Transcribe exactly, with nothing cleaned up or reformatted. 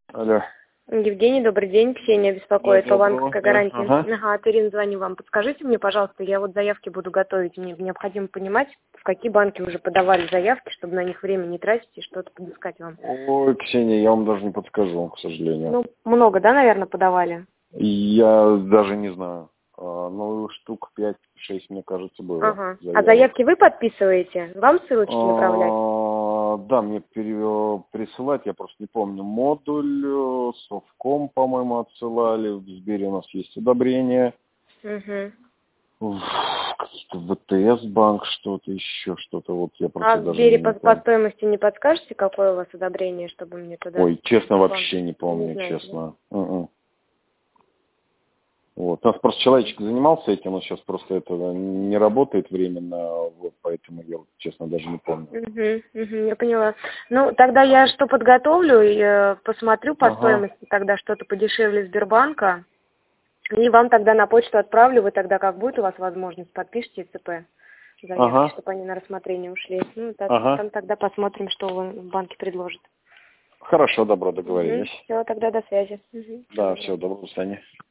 Алло. Евгений, добрый день. Ксения беспокоит Да, по доброго. банковской Да. гарантии. Ага. Ага, от Ирины звоню вам. Подскажите мне, пожалуйста, я вот заявки буду готовить. Мне необходимо понимать, в какие банки уже подавали заявки, чтобы на них время не тратить и что-то подыскать вам. Ой, Ксения, я вам даже не подскажу, к сожалению. Ну, много, да, наверное, подавали? Я даже не знаю. А, ну, штук пять-шесть, мне кажется, было. Ага. Заявок. А заявки вы подписываете? Вам ссылочки А, направлять? да, мне пере- присылать, я просто не помню, модуль, э, Совком, по-моему, отсылали, в Сбере у нас есть одобрение, Угу. Уф, какие-то ВТС банк, что-то еще, что-то, вот я просто А в даже Сбере не по, по помню. стоимости не подскажете, какое у вас одобрение, чтобы мне туда... Ой, честно, вам- вообще не помню, Не знаете, честно. М-м. Вот. У нас просто человечек занимался этим, он сейчас просто это не работает временно, вот, поэтому я, вот, честно, даже не помню. Угу, угу, я поняла. Ну, тогда я что подготовлю, и э, посмотрю по Ага, стоимости тогда что-то подешевле Сбербанка, и вам тогда на почту отправлю, вы тогда, как будет у вас возможность, подпишите ЦП заявки, ага, чтобы они на рассмотрение ушли. Ну, так, ага. там тогда посмотрим, что вы в банке предложат. Хорошо, добро, Угу. договорились. Все, тогда до связи. Угу. Всего Да, доброго. все, доброго, до свидания.